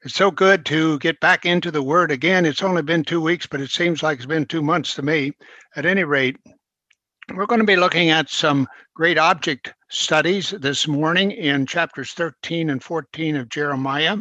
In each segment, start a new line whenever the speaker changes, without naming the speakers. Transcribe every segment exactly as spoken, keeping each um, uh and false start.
It's so good to get back into the Word again. It's only been two weeks, but it seems like it's been two months to me. At any rate, we're going to be looking at some great object studies this morning in chapters thirteen and fourteen of Jeremiah.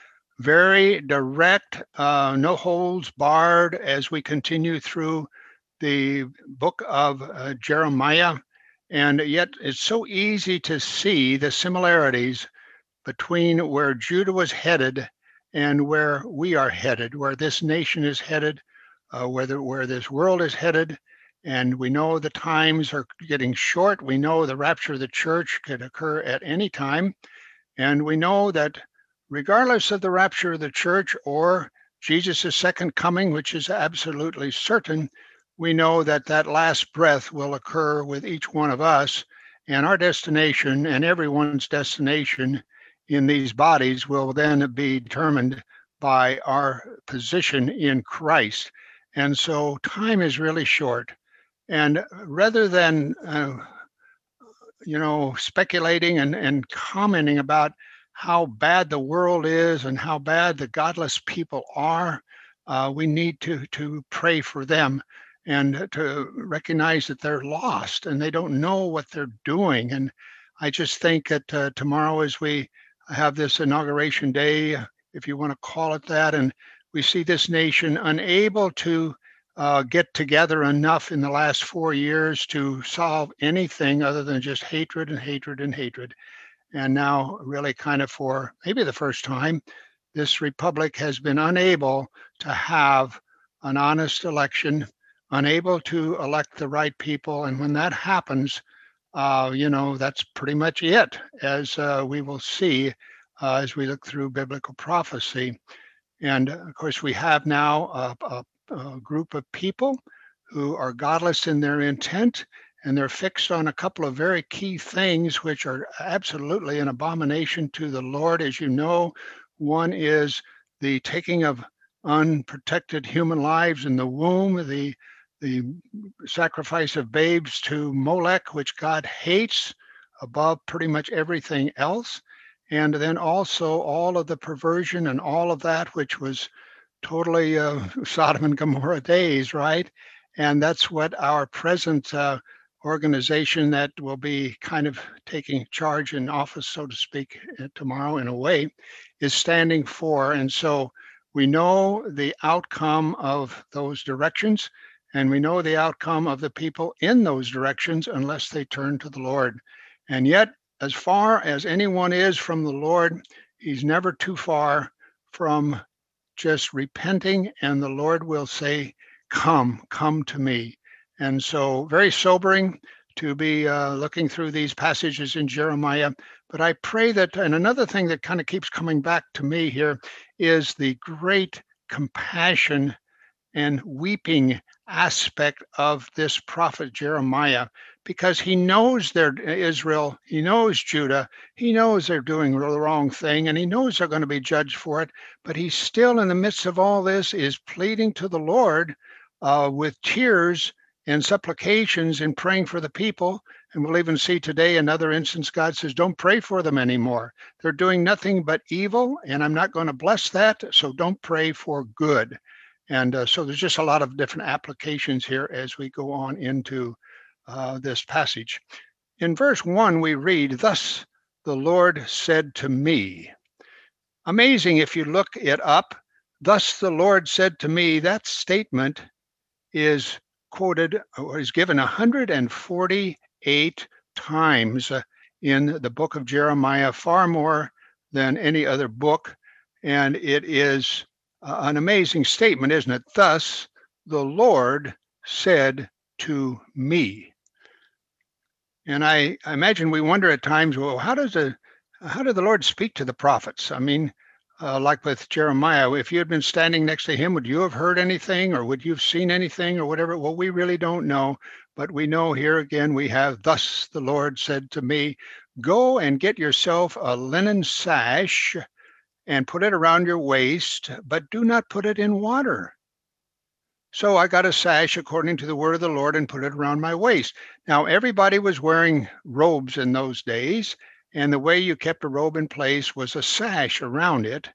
Very direct, uh, no holds barred as we continue through the book of uh, Jeremiah. And yet, it's so easy to see the similarities between where Judah was headed and where we are headed, where this nation is headed, uh, where, the, where this world is headed. And we know the times are getting short. We know the rapture of the church could occur at any time. And we know that regardless of the rapture of the church or Jesus' second coming, which is absolutely certain, we know that that last breath will occur with each one of us, and our destination and everyone's destination in these bodies will then be determined by our position in Christ. And so time is really short. And rather than, uh, you know, speculating and, and commenting about how bad the world is and how bad the godless people are, uh, we need to, to pray for them and to recognize that they're lost and they don't know what they're doing. And I just think that uh, tomorrow, as we have this inauguration day, if you want to call it that, and we see this nation unable to uh, get together enough in the last four years to solve anything other than just hatred and hatred and hatred. And now, really, kind of for maybe the first time, this republic has been unable to have an honest election, unable to elect the right people. And when that happens, uh, you know, that's pretty much it, as uh, we will see uh, as we look through biblical prophecy. And of course, we have now a, a, a group of people who are godless in their intent, and they're fixed on a couple of very key things which are absolutely an abomination to the Lord. As you know, one is the taking of unprotected human lives in the womb, the the sacrifice of babes to Molech, which God hates above pretty much everything else. And then also all of the perversion and all of that, which was totally uh, Sodom and Gomorrah days, right? And that's what our present uh, organization that will be kind of taking charge in office, so to speak, tomorrow in a way, is standing for. And so we know the outcome of those directions, and we know the outcome of the people in those directions unless they turn to the Lord. And yet, as far as anyone is from the Lord, he's never too far from just repenting, and the Lord will say, come, come to me. And so very sobering to be uh, looking through these passages in Jeremiah. But I pray that, and another thing that kind of keeps coming back to me here is the great compassion and weeping aspect of this prophet Jeremiah, because he knows they're Israel, he knows Judah, he knows they're doing the wrong thing, and he knows they're going to be judged for it. But he still, in the midst of all this, is pleading to the Lord uh, with tears and supplications and praying for the people. And we'll even see today another instance, God says, don't pray for them anymore. They're doing nothing but evil, and I'm not going to bless that, so don't pray for good. And uh, so there's just a lot of different applications here as we go on into uh, this passage. In verse one, we read, thus the Lord said to me. Amazing if you look it up. Thus the Lord said to me, that statement is quoted or is given one hundred forty-eight times in the book of Jeremiah, far more than any other book. And it is an amazing statement, isn't it? Thus the Lord said to me. And I, I imagine we wonder at times, well, how does a how did the Lord speak to the prophets? I mean, uh, like with Jeremiah, if you had been standing next to him, would you have heard anything, or would you have seen anything, or whatever? Well, we really don't know, but we know here again we have, thus the Lord said to me, go and get yourself a linen sash and put it around your waist, but do not put it in water. So I got a sash according to the word of the Lord and put it around my waist. Now, everybody was wearing robes in those days, and the way you kept a robe in place was a sash around it.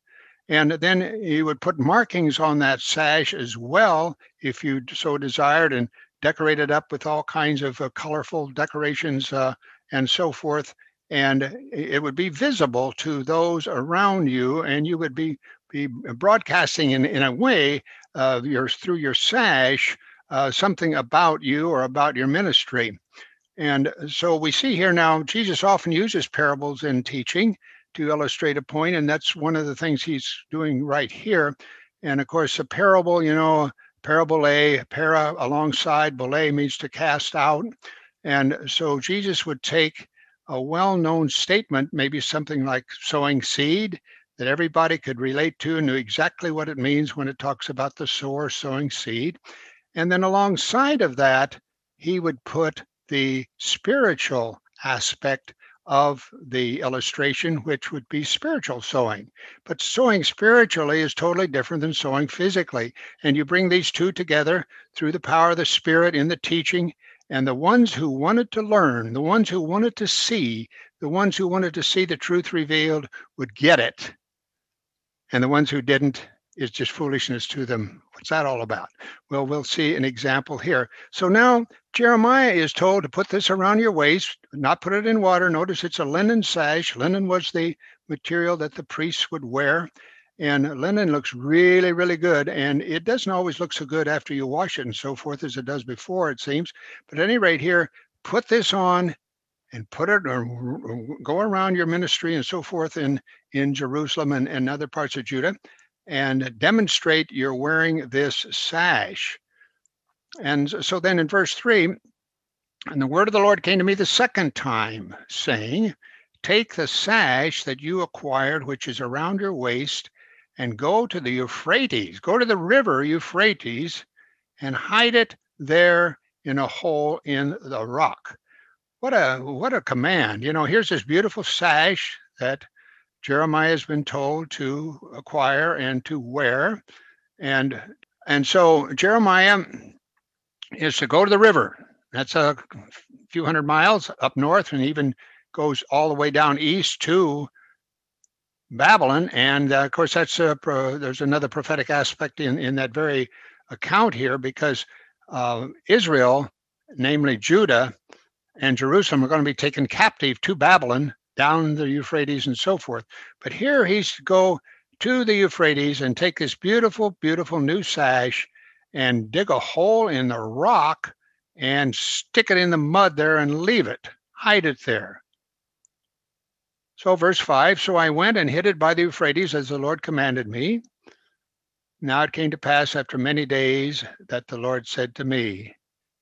And then you would put markings on that sash as well, if you so desired, and decorate it up with all kinds of uh, colorful decorations uh, and so forth. And it would be visible to those around you, and you would be be broadcasting in, in a way uh, your, through your sash uh, something about you or about your ministry. And so we see here now, Jesus often uses parables in teaching to illustrate a point, and that's one of the things he's doing right here. And of course, a parable, you know, parabole, para alongside, bole means to cast out. And so Jesus would take a well-known statement, maybe something like sowing seed, that everybody could relate to and knew exactly what it means when it talks about the sower sowing seed. And then alongside of that, he would put the spiritual aspect of the illustration, which would be spiritual sowing. But sowing spiritually is totally different than sowing physically. And you bring these two together through the power of the Spirit in the teaching. And the ones who wanted to learn, the ones who wanted to see, the ones who wanted to see the truth revealed would get it. And the ones who didn't, is just foolishness to them. What's that all about? Well, we'll see an example here. So now Jeremiah is told to put this around your waist, not put it in water. Notice it's a linen sash. Linen was the material that the priests would wear. And linen looks really, really good. And it doesn't always look so good after you wash it and so forth as it does before, it seems. But at any rate here, put this on and put it or go around your ministry and so forth in, in Jerusalem and, and other parts of Judah, and demonstrate you're wearing this sash. And so then in verse three, and the word of the Lord came to me the second time, saying, take the sash that you acquired, which is around your waist, and go to the Euphrates, go to the river Euphrates, and hide it there in a hole in the rock. What a what a command. You know, here's this beautiful sash that Jeremiah has been told to acquire and to wear. And and so Jeremiah is to go to the river. That's a few hundred miles up north, and even goes all the way down east to Babylon. And uh, of course, that's a, pro, there's another prophetic aspect in, in that very account here, because uh, Israel, namely Judah and Jerusalem, are going to be taken captive to Babylon, down the Euphrates and so forth. But here he's to go to the Euphrates and take this beautiful, beautiful new sash and dig a hole in the rock and stick it in the mud there and leave it, hide it there. So verse five, so I went and hid it by the Euphrates as the Lord commanded me. Now it came to pass after many days that the Lord said to me,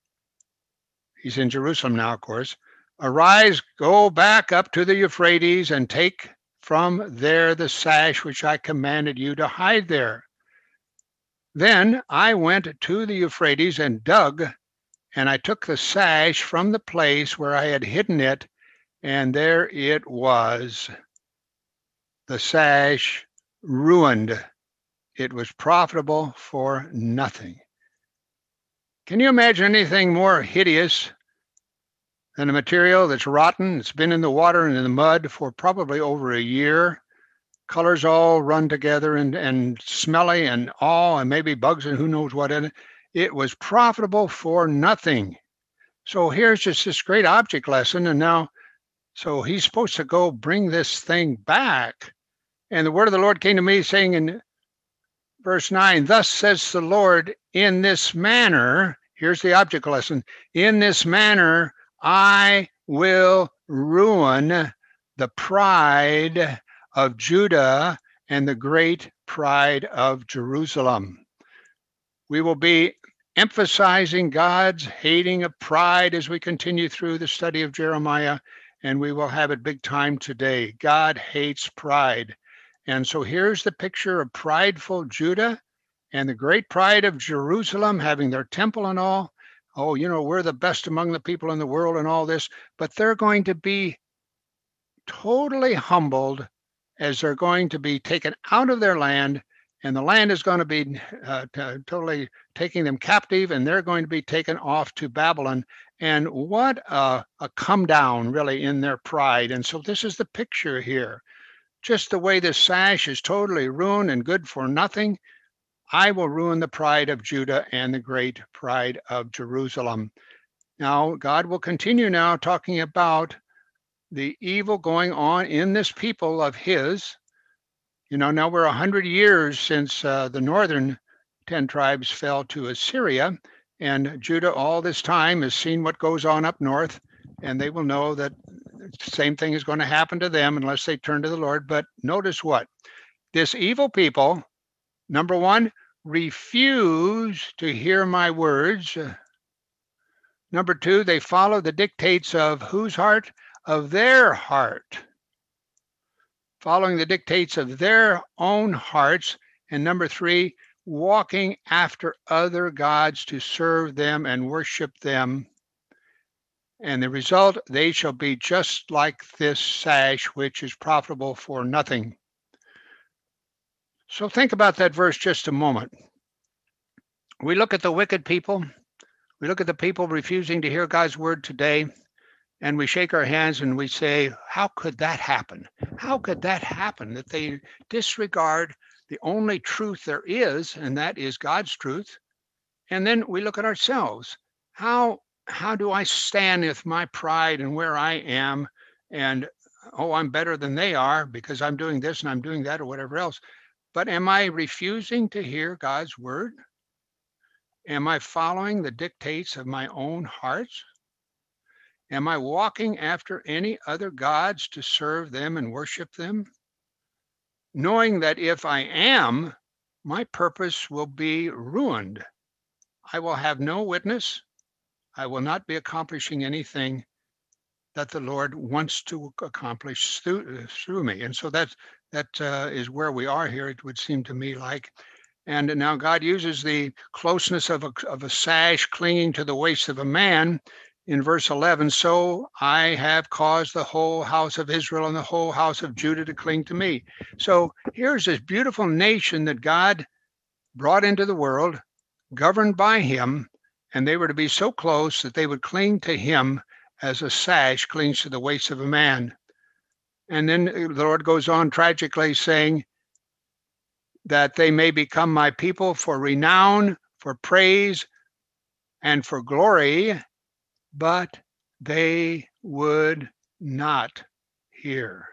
he's in Jerusalem now, of course, arise, go back up to the Euphrates and take from there the sash which I commanded you to hide there. Then I went to the Euphrates and dug, and I took the sash from the place where I had hidden it, and there it was. The sash ruined. It was profitable for nothing. Can you imagine anything more hideous than a material that's rotten? It's been in the water and in the mud for probably over a year. Colors all run together and, and smelly and all, and maybe bugs and who knows what in it. It was profitable for nothing. So here's just this great object lesson. And now, so he's supposed to go bring this thing back. And the word of the Lord came to me saying in verse nine, thus says the Lord, in this manner, here's the object lesson, in this manner, I will ruin the pride of Judah and the great pride of Jerusalem. We will be emphasizing God's hating of pride as we continue through the study of Jeremiah, and we will have it big time today. God hates pride. And so here's the picture of prideful Judah and the great pride of Jerusalem, having their temple and all. Oh, you know, we're the best among the people in the world and all this, but they're going to be totally humbled as they're going to be taken out of their land, and the land is going to be uh, t- totally taking them captive, and they're going to be taken off to Babylon. And what a, a come down, really, in their pride. And so this is the picture here. just the way this sash is totally ruined and good for nothing, I will ruin the pride of Judah and the great pride of Jerusalem. Now, God will continue now talking about the evil going on in this people of his. You know, now we're a hundred years since uh, the northern ten tribes fell to Assyria, and Judah all this time has seen what goes on up north, and they will know that the same thing is going to happen to them unless they turn to the Lord. But notice what? This evil people, number one, refuse to hear my words. Number two, they follow the dictates of whose heart? Of their heart. Following the dictates of their own hearts. And number three, walking after other gods to serve them and worship them. And the result, they shall be just like this sash, which is profitable for nothing. So think about that verse just a moment. We look at the wicked people. We look at the people refusing to hear God's word today, and we shake our hands and we say, how could that happen? How could that happen, that they disregard the only truth there is, and that is God's truth? And then we look at ourselves. How, how do I stand with my pride and where I am, and, oh, I'm better than they are because I'm doing this and I'm doing that or whatever else. But am I refusing to hear God's word? Am I following the dictates of my own heart? Am I walking after any other gods to serve them and worship them? Knowing that if I am, my purpose will be ruined. I will have no witness. I will not be accomplishing anything that the Lord wants to accomplish through, through me. And so that's, that uh, is where we are here, it would seem to me like. And now God uses the closeness of a, of a sash clinging to the waist of a man in verse eleven. So I have caused the whole house of Israel and the whole house of Judah to cling to me. So here's this beautiful nation that God brought into the world, governed by him, and they were to be so close that they would cling to him as a sash clings to the waist of a man. And then the Lord goes on tragically saying, that they may become my people for renown, for praise, and for glory, but they would not hear.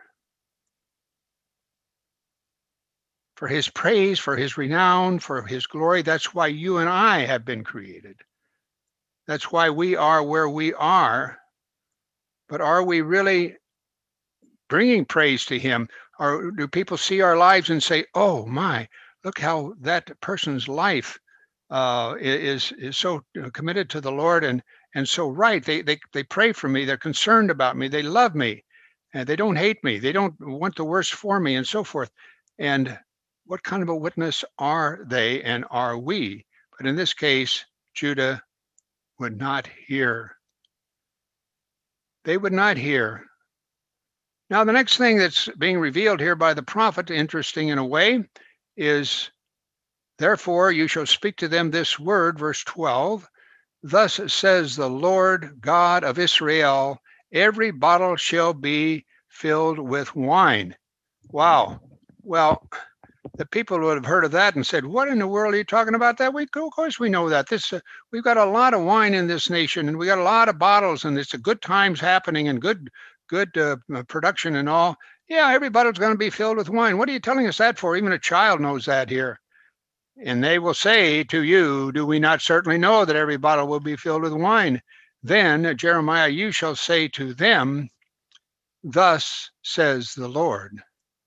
For his praise, for his renown, for his glory, that's why you and I have been created. That's why we are where we are. But are we really bringing praise to him? Or do people see our lives and say, oh my, look how that person's life uh, is, is so committed to the Lord and, and so right. They, they, they pray for me. They're concerned about me. They love me. And they don't hate me. They don't want the worst for me and so forth. And what kind of a witness are they and are we? But in this case, Judah would not hear. They would not hear. Now, the next thing that's being revealed here by the prophet, interesting in a way, is, therefore you shall speak to them this word, verse twelve, thus says the Lord God of Israel, every bottle shall be filled with wine. Wow. Well, the people would have heard of that and said, what in the world are you talking about that? We, of course we know that. This uh, we've got a lot of wine in this nation, and we got a lot of bottles, and it's a good times happening and good good uh, production and all. Yeah, every bottle's going to be filled with wine. What are you telling us that for? Even a child knows that here. And they will say to you, do we not certainly know that every bottle will be filled with wine? Then, Jeremiah, you shall say to them, thus says the Lord,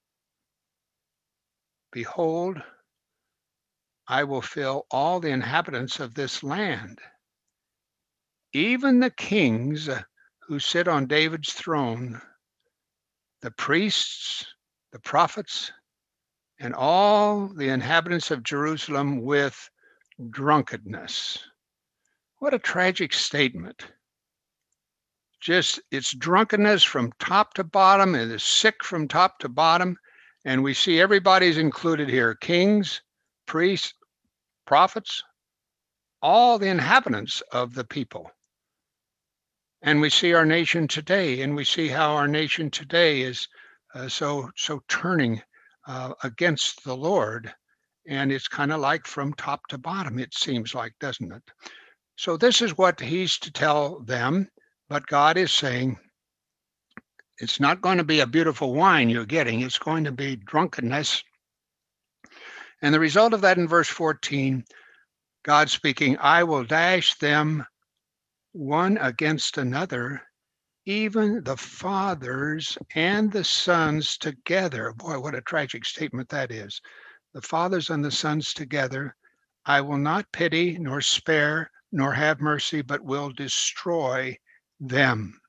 behold, I will fill all the inhabitants of this land, even the kings who sit on David's throne, the priests, the prophets, and all the inhabitants of Jerusalem with drunkenness. What a tragic statement. Just, it's drunkenness from top to bottom. It is sick from top to bottom. And we see everybody's included here. Kings, priests, prophets, all the inhabitants of the people. And we see our nation today, and we see how our nation today is uh, so so turning uh, against the Lord. And it's kind of like from top to bottom, it seems like, doesn't it? So this is what he's to tell them, but God is saying, it's not going to be a beautiful wine you're getting, it's going to be drunkenness. And the result of that in verse fourteen, God speaking, I will dash them one against another, even the fathers and the sons together. Boy, what a tragic statement that is. The fathers and the sons together. I will not pity, nor spare, nor have mercy, but will destroy them.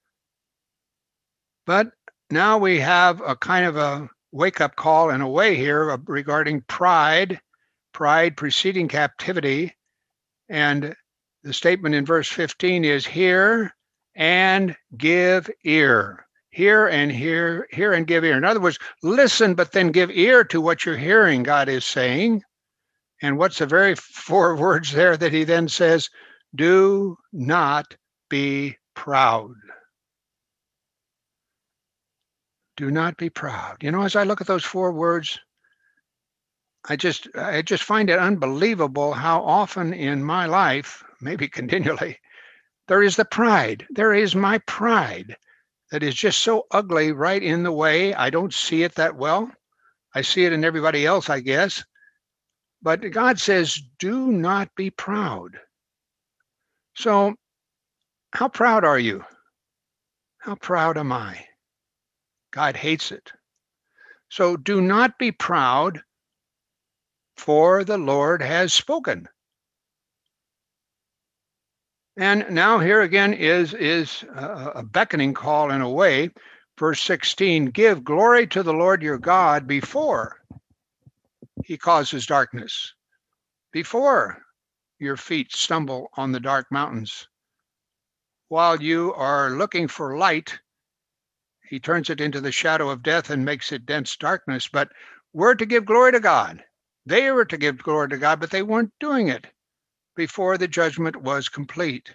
But now we have a kind of a wake-up call in a way here regarding pride, pride preceding captivity. And the statement in verse fifteen is, hear and give ear. Hear and hear, hear and give ear. In other words, listen, but then give ear to what you're hearing, God is saying. And what's the very four words there that he then says? Do not be proud. Do not be proud. You know, as I look at those four words, I just I just find it unbelievable how often in my life, maybe continually, there is the pride. There is my pride that is just so ugly right in the way. I don't see it that well. I see it in everybody else, I guess. But God says, do not be proud. So how proud are you? How proud am I? God hates it. So do not be proud, for the Lord has spoken. And now here again is, is a beckoning call in a way. Verse sixteen, give glory to the Lord your God before he causes darkness, before your feet stumble on the dark mountains. While you are looking for light, he turns it into the shadow of death and makes it dense darkness. But we're to give glory to God. They were to give glory to God, but they weren't doing it before the judgment was complete.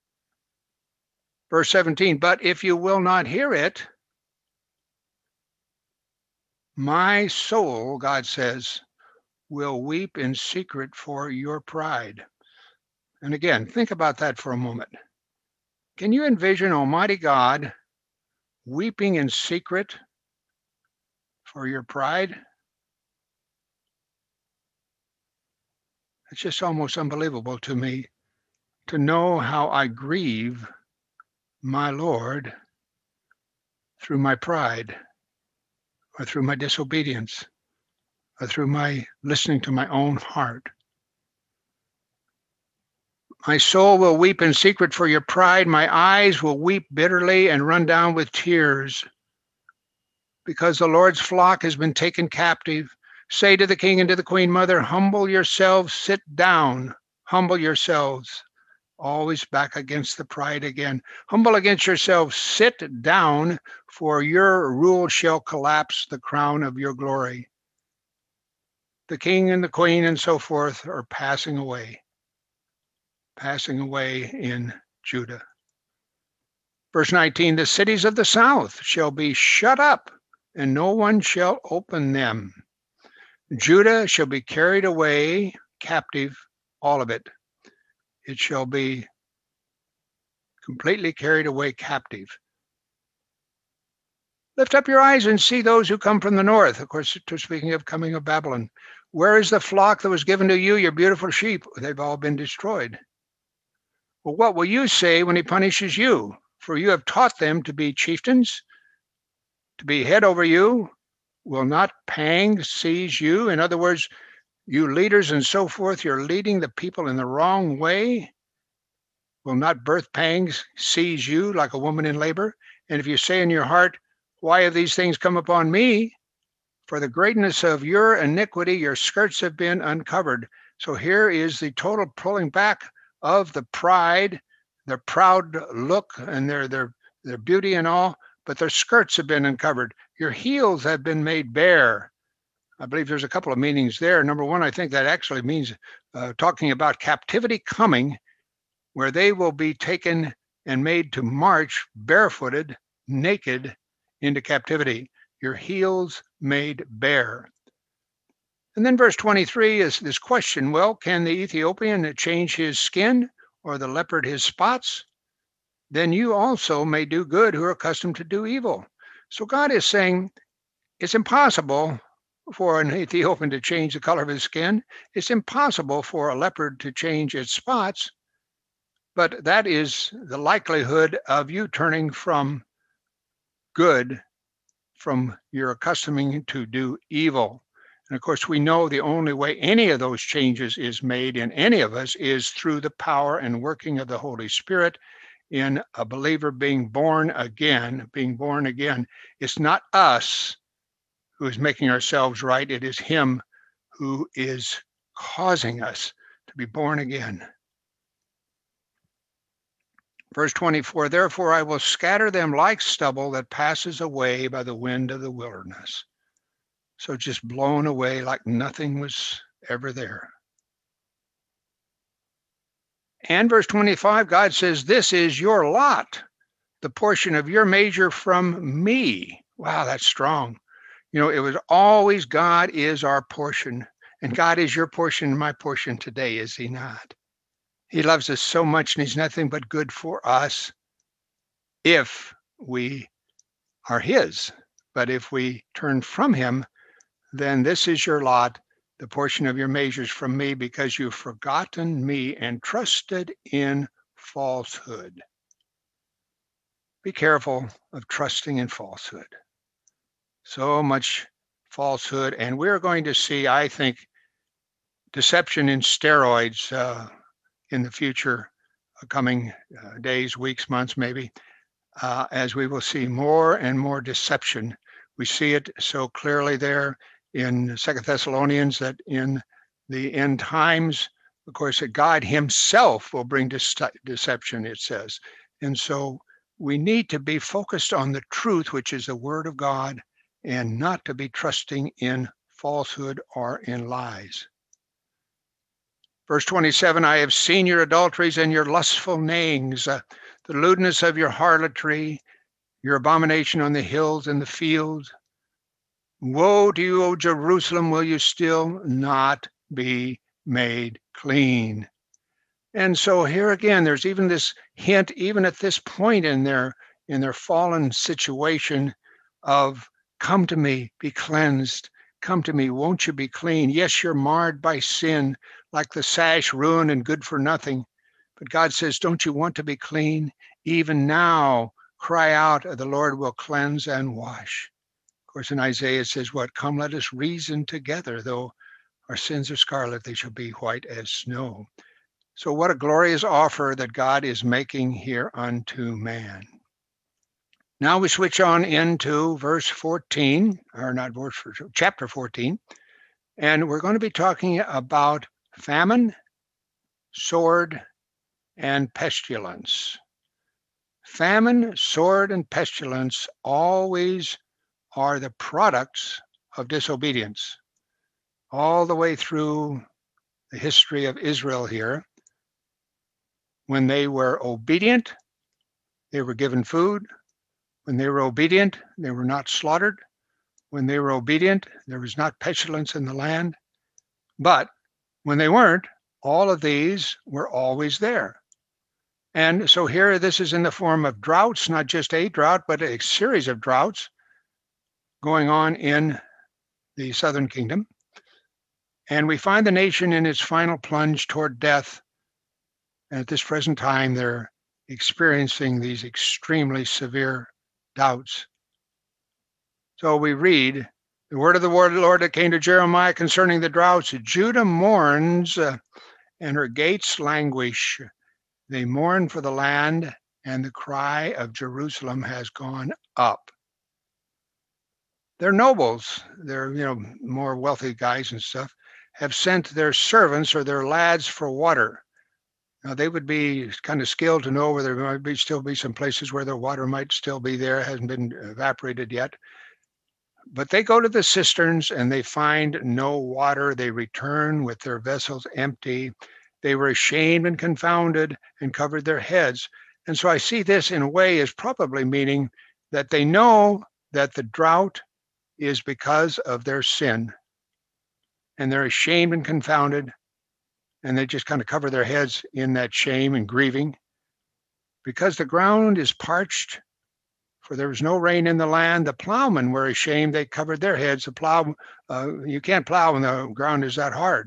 Verse seventeen, but if you will not hear it, my soul, God says, will weep in secret for your pride. And again, think about that for a moment. Can you envision Almighty God weeping in secret for your pride? It's just almost unbelievable to me to know how I grieve my Lord through my pride, or through my disobedience, or through my listening to my own heart. My soul will weep in secret for your pride. My eyes will weep bitterly and run down with tears, because the Lord's flock has been taken captive. Say to the king and to the queen mother, humble yourselves, sit down, humble yourselves. Always back against the pride again. Humble against yourselves, sit down, for your rule shall collapse the crown of your glory. The king and the queen and so forth are passing away, passing away in Judah. Verse nineteen, the cities of the south shall be shut up, and no one shall open them. Judah shall be carried away captive, all of it. It shall be completely carried away captive. Lift up your eyes and see those who come from the north. Of course, speaking of coming of Babylon. Where is the flock that was given to you, your beautiful sheep? They've all been destroyed. Well, what will you say when he punishes you? For you have taught them to be chieftains, to be head over you. Will not pangs seize you? In other words, you leaders and so forth, you're leading the people in the wrong way. Will not birth pangs seize you like a woman in labor? And if you say in your heart, why have these things come upon me? For the greatness of your iniquity, your skirts have been uncovered. So here is the total pulling back of the pride, their proud look and their, their, their beauty and all, but their skirts have been uncovered. Your heels have been made bare. I believe there's a couple of meanings there. Number one, I think that actually means uh, talking about captivity coming, where they will be taken and made to march barefooted, naked into captivity. your heels made bare. And then verse twenty-three is this question, well, can the Ethiopian change his skin or the leopard his spots? Then you also may do good who are accustomed to do evil. So God is saying it's impossible for an Ethiopian to change the color of his skin. It's impossible for a leopard to change its spots. But that is the likelihood of you turning from good, from your accustoming to do evil. And of course, we know the only way any of those changes is made in any of us is through the power and working of the Holy Spirit in a believer being born again, being born again. It's not us who is making ourselves right. It is him who is causing us to be born again. Verse twenty-four, therefore I will scatter them like stubble that passes away by the wind of the wilderness. So just blown away like nothing was ever there. And verse twenty-five, God says, this is your lot, the portion of your measure from me. Wow, that's strong. You know, it was always God is our portion, and God is your portion and my portion today, is he not? He loves us so much, and he's nothing but good for us if we are his. But if we turn from him, then this is your lot, the portion of your measures from me, because you've forgotten me and trusted in falsehood. Be careful of trusting in falsehood. So much falsehood, and we're going to see, I think, deception in steroids uh, in the future, uh, coming uh, days, weeks, months, maybe, uh, as we will see more and more deception. We see it so clearly there in Second Thessalonians that in the end times, of course, that God himself will bring de- deception, it says. And so we need to be focused on the truth, which is the word of God, and not to be trusting in falsehood or in lies. Verse twenty-seven, I have seen your adulteries and your lustful neighings, uh, the lewdness of your harlotry, your abomination on the hills and the fields. Woe to you, O Jerusalem, will you still not be made clean? And so here again, there's even this hint, even at this point in their, in their fallen situation, of come to me, be cleansed. Come to me, won't you be clean? Yes, you're marred by sin, like the sash ruined and good for nothing. But God says, don't you want to be clean? Even now, cry out, the Lord will cleanse and wash. Of course, in Isaiah it says, what? Come, let us reason together. Though our sins are scarlet, they shall be white as snow. So what a glorious offer that God is making here unto man. Now we switch on into verse fourteen, or not verse, chapter fourteen, and we're going to be talking about famine, sword, and pestilence. Famine, sword, and pestilence always are the products of disobedience. All the way through the history of Israel here, when they were obedient, they were given food. When they were obedient, they were not slaughtered. When they were obedient, there was not pestilence in the land. But when they weren't, all of these were always there. And so here, this is in the form of droughts, not just a drought, but a series of droughts going on in the southern kingdom. And we find the nation in its final plunge toward death. And at this present time, they're experiencing these extremely severe doubts. So we read, the word of the Lord that came to Jeremiah concerning the droughts, Judah mourns uh, and her gates languish. They mourn for the land, and the cry of Jerusalem has gone up. Their nobles, their you know more wealthy guys and stuff, have sent their servants or their lads for water. Now, they would be kind of skilled to know where there might be still be some places where the water might still be there, it hasn't been evaporated yet. But they go to the cisterns and they find no water. They return with their vessels empty. They were ashamed and confounded and covered their heads. And so I see this in a way as probably meaning that they know that the drought is because of their sin. And they're ashamed and confounded, and they just kind of cover their heads in that shame and grieving. Because the ground is parched, for there was no rain in the land, the plowmen were ashamed. They covered their heads. The plow, uh, you can't plow when the ground is that hard.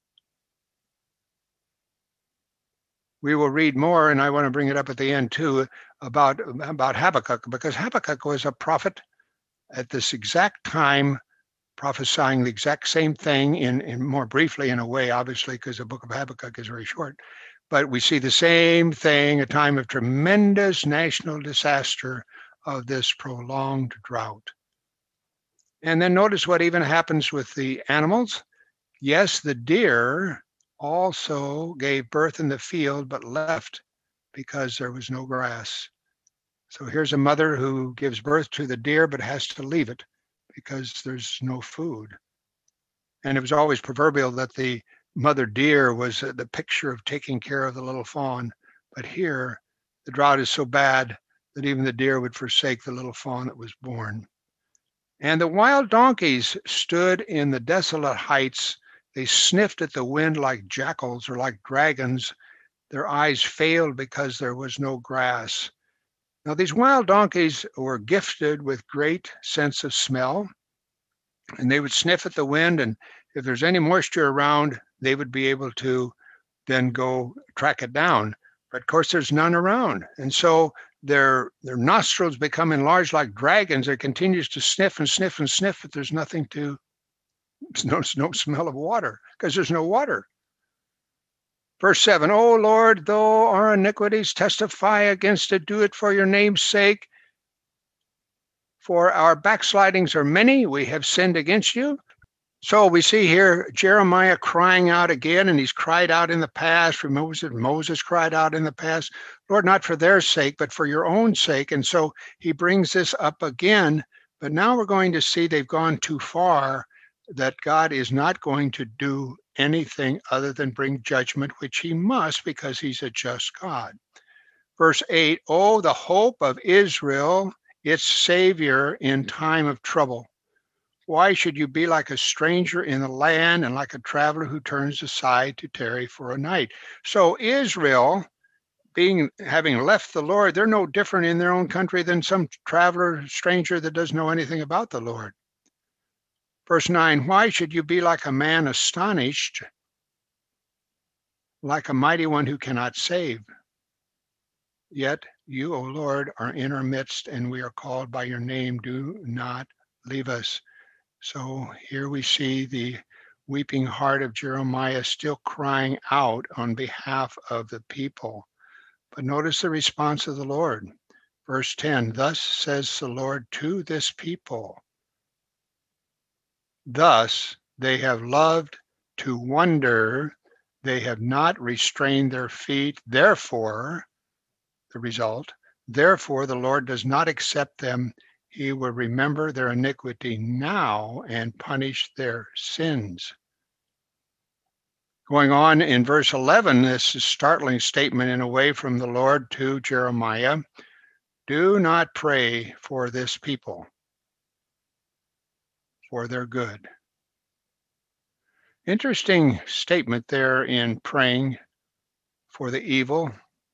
We will read more, and I want to bring it up at the end too, about, about Habakkuk, because Habakkuk was a prophet at this exact time, prophesying the exact same thing in, in more briefly in a way, obviously, because the book of Habakkuk is very short. But we see the same thing, a time of tremendous national disaster of this prolonged drought. And then notice what even happens with the animals. Yes, the deer also gave birth in the field, but left because there was no grass. So here's a mother who gives birth to the deer, but has to leave it because there's no food. And it was always proverbial that the mother deer was the picture of taking care of the little fawn. But here, the drought is so bad that even the deer would forsake the little fawn that was born. And the wild donkeys stood in the desolate heights. They sniffed at the wind like jackals or like dragons. Their eyes failed because there was no grass. Now, these wild donkeys were gifted with great sense of smell, and they would sniff at the wind, and if there's any moisture around, they would be able to then go track it down. But of course, there's none around. And so their, their nostrils become enlarged like dragons. It continues to sniff and sniff and sniff, but there's nothing to, no, no smell of water because there's no water. Verse seven, O Lord, though our iniquities testify against it, do it for your name's sake. For our backslidings are many, we have sinned against you. So we see here Jeremiah crying out again, and he's cried out in the past. For Moses, Moses cried out in the past, Lord, not for their sake, but for your own sake. And so he brings this up again. But now we're going to see they've gone too far, that God is not going to do anything other than bring judgment, which he must because he's a just God. Verse eight, oh, the hope of Israel, its Savior in time of trouble. Why should you be like a stranger in the land and like a traveler who turns aside to tarry for a night? So Israel, being having left the Lord, they're no different in their own country than some traveler, stranger that doesn't know anything about the Lord. Verse nine, why should you be like a man astonished, like a mighty one who cannot save? Yet you, O Lord, are in our midst, and we are called by your name. Do not leave us. So here we see the weeping heart of Jeremiah still crying out on behalf of the people. But notice the response of the Lord. Verse ten, thus says the Lord to this people, thus they have loved to wander, they have not restrained their feet. Therefore, the result, therefore the Lord does not accept them. He will remember their iniquity now and punish their sins. Going on in verse eleven, this is a startling statement in a way from the Lord to Jeremiah. Do not pray for this people, for their good. Interesting statement there in praying for the evil.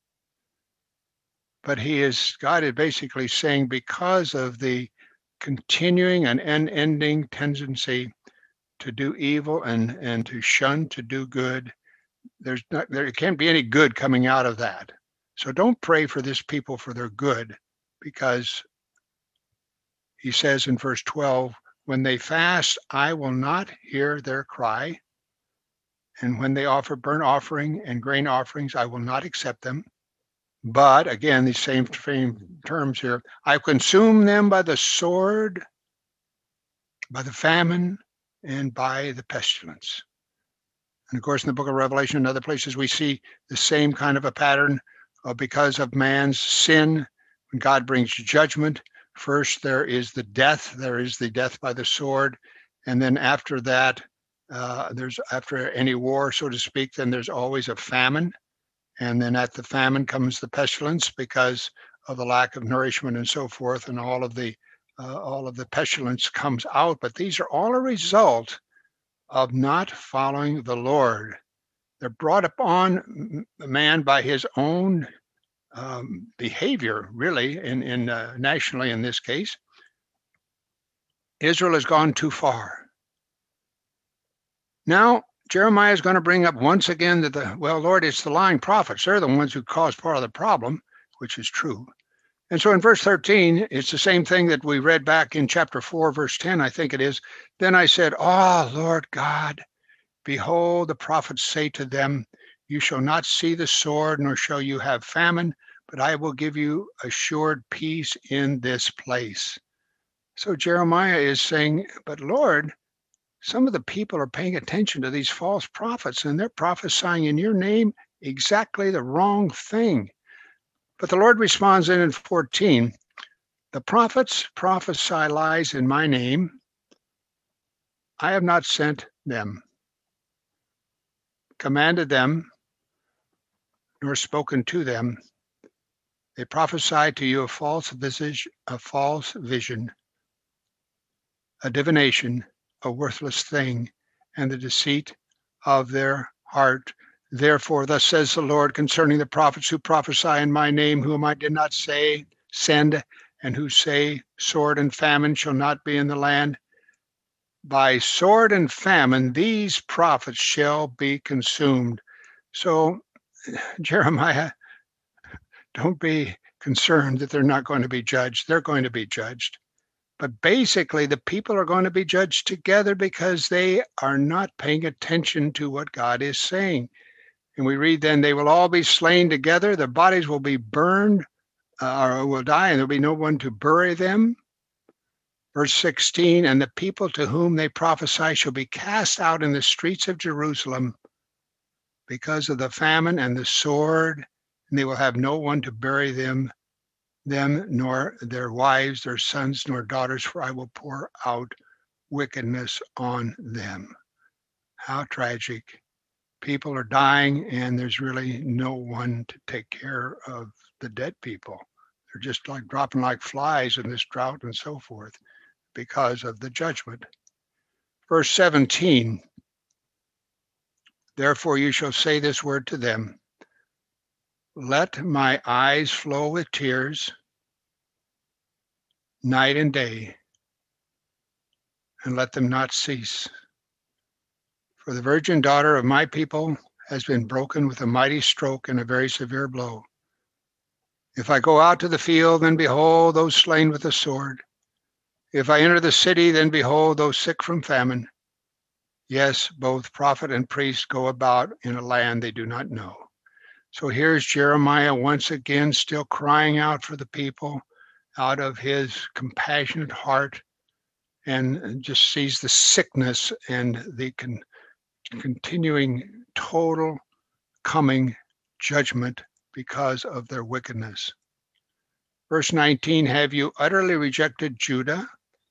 But he is, God is basically saying because of the continuing and unending tendency to do evil and, and to shun to do good, there's not, there can't be any good coming out of that. So don't pray for this people for their good, because he says in verse twelve, when they fast, I will not hear their cry. And when they offer burnt offering and grain offerings, I will not accept them. But again, these same, same terms here, I consume them by the sword, by the famine, and by the pestilence. And of course, in the book of Revelation and other places, we see the same kind of a pattern of because of man's sin, when God brings judgment. First, there is the death, there is the death by the sword. And then after that, uh, there's after any war, so to speak, then there's always a famine. And then at the famine comes the pestilence because of the lack of nourishment and so forth, and all of the uh, all of the pestilence comes out. But these are all a result of not following the Lord. They're brought upon man by his own um, behavior, really, in, in uh, nationally in this case. Israel has gone too far. Now, Jeremiah is going to bring up once again that the, well, Lord, it's the lying prophets. They're the ones who cause part of the problem, which is true. And so in verse thirteen, it's the same thing that we read back in chapter four, verse ten, I think it is. Then I said, oh, Lord God, behold, the prophets say to them, you shall not see the sword, nor shall you have famine, but I will give you assured peace in this place. So Jeremiah is saying, but Lord, some of the people are paying attention to these false prophets, and they're prophesying in your name exactly the wrong thing. But the Lord responds in in fourteen, the prophets prophesy lies in my name. I have not sent them, commanded them, nor spoken to them. They prophesy to you a false visage, a false vision, a divination, a worthless thing, and the deceit of their heart. Therefore, thus says the Lord concerning the prophets who prophesy in my name, whom I did not say, send, and who say, sword and famine shall not be in the land. By sword and famine, these prophets shall be consumed. So, Jeremiah, don't be concerned that they're not going to be judged. They're going to be judged. But basically, the people are going to be judged together because they are not paying attention to what God is saying. And we read then, they will all be slain together. Their bodies will be burned uh, or will die, and there'll be no one to bury them. Verse sixteen, and the people to whom they prophesy shall be cast out in the streets of Jerusalem because of the famine and the sword, and they will have no one to bury them, them, nor their wives, their sons, nor daughters, for I will pour out wickedness on them. How tragic. People are dying, and there's really no one to take care of the dead people. They're just like dropping like flies in this drought and so forth because of the judgment. Verse seventeen, therefore you shall say this word to them, let my eyes flow with tears night and day, and let them not cease. For the virgin daughter of my people has been broken with a mighty stroke and a very severe blow. If I go out to the field, then behold, those slain with the sword. If I enter the city, then behold, those sick from famine. Yes, both prophet and priest go about in a land they do not know. So here's Jeremiah once again still crying out for the people out of his compassionate heart, and just sees the sickness and the con- continuing total coming judgment because of their wickedness. Verse nineteen, have you utterly rejected Judah?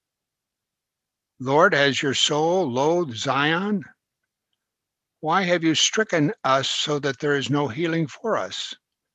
Lord, has your soul loathed Zion? Why have you stricken us so that there is no healing for us?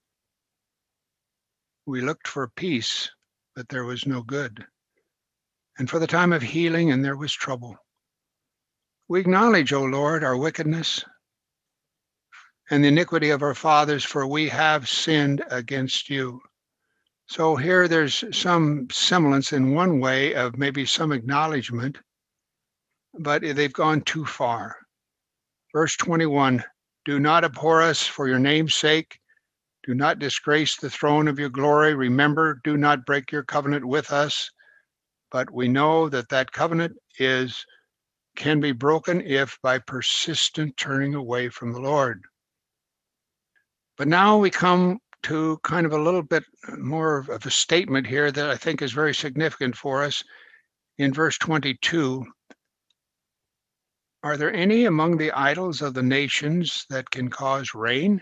We looked for peace, but there was no good, and for the time of healing, and there was trouble. We acknowledge, O Lord, our wickedness and the iniquity of our fathers, for we have sinned against you. So here there's some semblance in one way of maybe some acknowledgement, but they've gone too far. Verse twenty-one, do not abhor us for your name's sake. Do not disgrace the throne of your glory. Remember, do not break your covenant with us. But we know that that covenant is can be broken if by persistent turning away from the Lord. But now we come to kind of a little bit more of a statement here that I think is very significant for us. In verse twenty-two, are there any among the idols of the nations that can cause rain?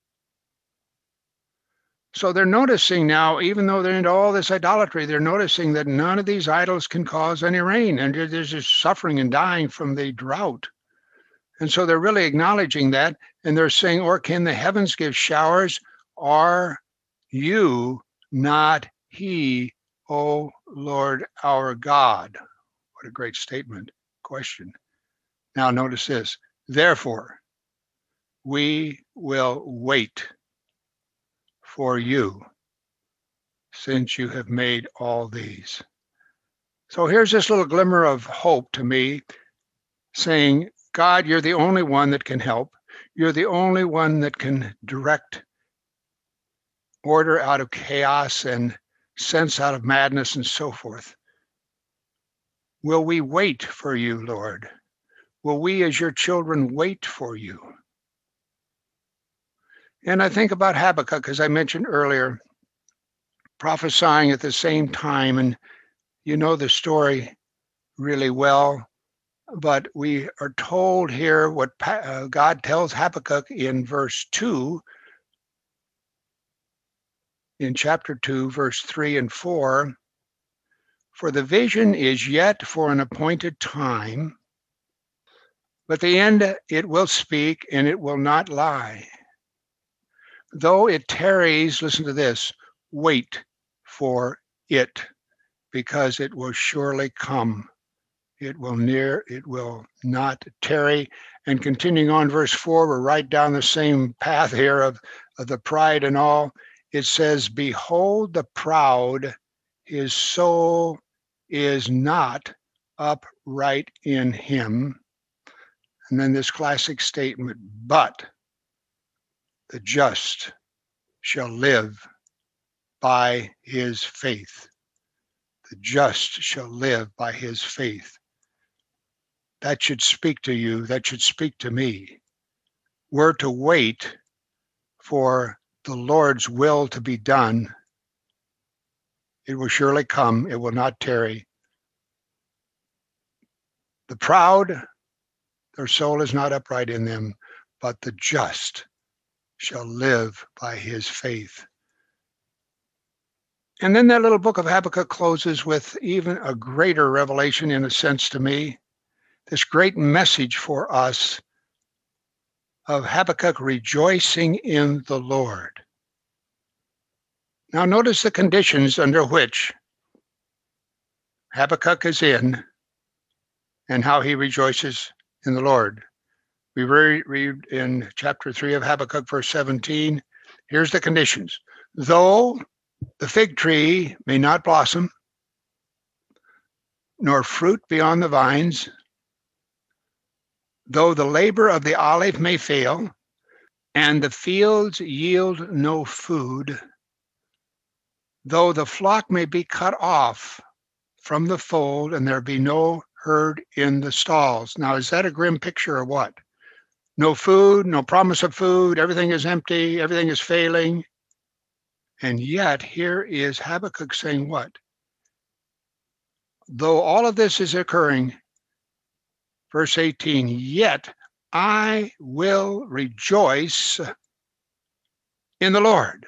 So they're noticing now, even though they're into all this idolatry, they're noticing that none of these idols can cause any rain, and there's just suffering and dying from the drought. And so they're really acknowledging that, and they're saying, or can the heavens give showers? Are you not he, O Lord our God. What a great statement. Question. Now notice this. Therefore, we will wait for you, since you have made all these. So here's this little glimmer of hope to me, saying, God, you're the only one that can help. You're the only one that can direct order out of chaos and sense out of madness and so forth. Will we wait for you, Lord? Will we, as your children, wait for you? And I think about Habakkuk, as I mentioned earlier, prophesying at the same time. And you know the story really well, but we are told here what uh, God tells Habakkuk in verse two, in chapter two, verse three and four. For the vision is yet for an appointed time, but the end it will speak, and it will not lie. Though it tarries, listen to this, wait for it, because it will surely come. It will near, it will not tarry. And continuing on verse four, we're right down the same path here of, of the pride and all. It says, behold the proud, his soul is not upright in him. And then this classic statement, but the just shall live by his faith. The just shall live by his faith. That should speak to you. That should speak to me. We're to wait for the Lord's will to be done. It will surely come. It will not tarry. The proud, their soul is not upright in them, but the just shall live by his faith. And then that little book of Habakkuk closes with even a greater revelation, in a sense, to me. This great message for us of Habakkuk rejoicing in the Lord. Now notice the conditions under which Habakkuk is in and how he rejoices in the Lord. We read in chapter three of Habakkuk, verse seventeen. Here's the conditions. Though the fig tree may not blossom, nor fruit be on the vines, though the labor of the olive may fail, and the fields yield no food, though the flock may be cut off from the fold, and there be no herd in the stalls. Now, is that a grim picture or what? No food, no promise of food, everything is empty, everything is failing. And yet, here is Habakkuk saying what? Though all of this is occurring, verse eighteen, yet I will rejoice in the Lord.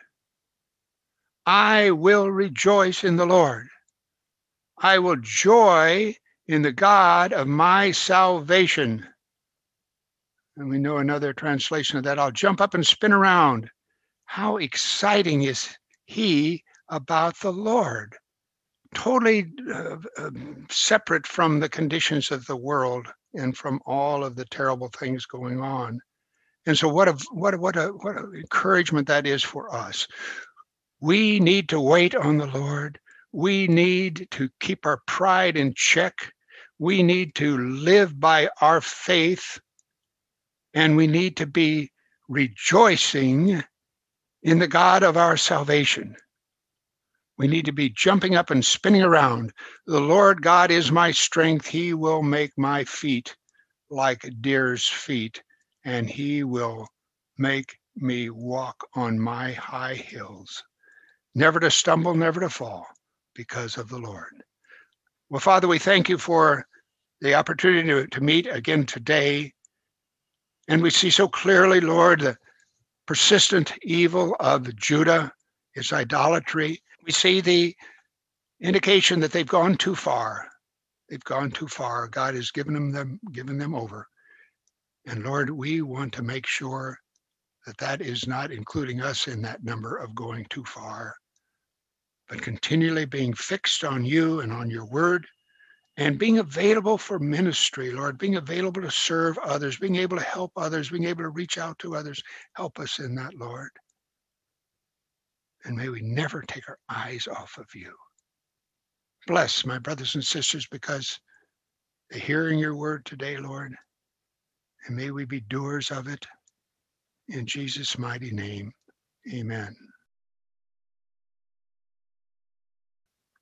I will rejoice in the Lord. I will joy in the God of my salvation. And we know another translation of that. I'll jump up and spin around. How exciting is he about the Lord? Totally uh, uh, separate from the conditions of the world and from all of the terrible things going on. And so what a, what a, what a, what an encouragement that is for us. We need to wait on the Lord. We need to keep our pride in check. We need to live by our faith. And we need to be rejoicing in the God of our salvation. We need to be jumping up and spinning around. The Lord God is my strength. He will make my feet like deer's feet, and he will make me walk on my high hills. Never to stumble, never to fall, because of the Lord. Well, Father, we thank you for the opportunity to, to meet again today. And we see so clearly, Lord, the persistent evil of Judah, its idolatry. We see the indication that they've gone too far. They've gone too far. God has given them, them, given them over. And Lord, we want to make sure that that is not including us in that number of going too far. but continually being fixed on you and on your word, and being available for ministry, Lord, being available to serve others, being able to help others, being able to reach out to others. Help us in that, Lord. And may we never take our eyes off of you. Bless my brothers and sisters because they're hearing your word today, Lord. And may we be doers of it. In Jesus' mighty name, amen.